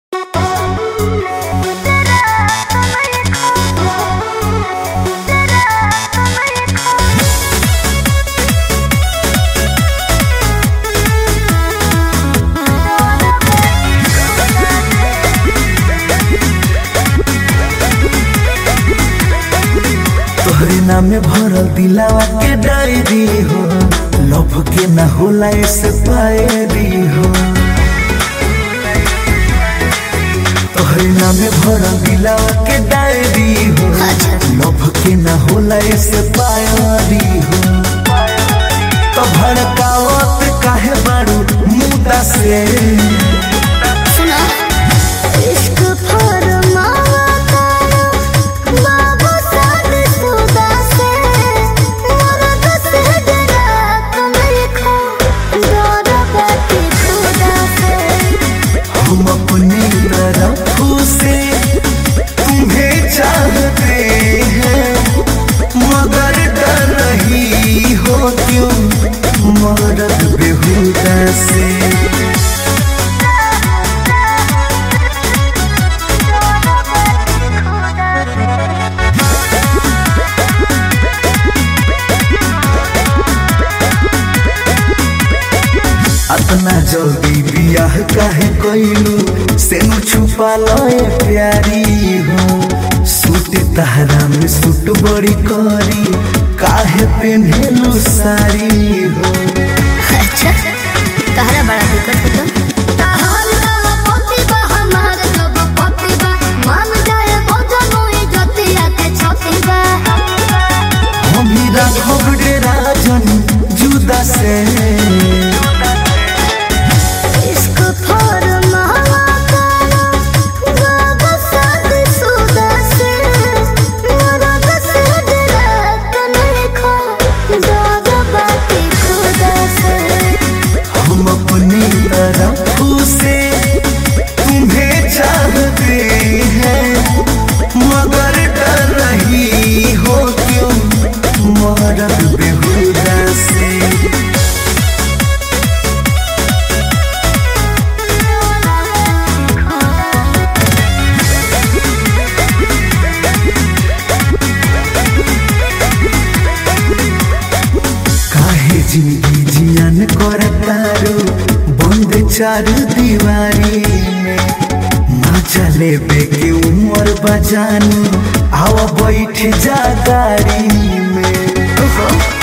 नाम में भरल दिलावा के डायरी हो, लव के ना होला ऐसे पायरी हो। तोहरे नाम में भरल दिलावा के डायरी हो, लव के ना होला ऐसे पायरी हो। तो भड़कावत काहे बारू मुद्दा से सुना इश्क फरमावा तारा बाबू साद सुदा से मरद से डरा तुम्हें खो डर बाती खुदा से। हम अपनी तरफ से तुम्हें चाहते हैं, मगर डर रही हो क्यों मरद बेहुदा से। अतना जल्दी बियाह काहे कइलू, सेनु छुपा लए प्यारी हो। सूट तहरा में सूट बड़ी करी, काहे पहनेलू साड़ी हो। अच्छा तहरा बड़ा दिक्कत होता हम ही राघव डेरा जन जुदा से। हम अपनी तरफ से तुम्हें चाहते हैं, मगर डर रही हो क्यों मरद बेहुदा से। काहे जिंदगी जियान करतारो बंद चारू दीवारी में। ना चले बेके उम्र बजानू, आवा बैठ जा गाड़ी में।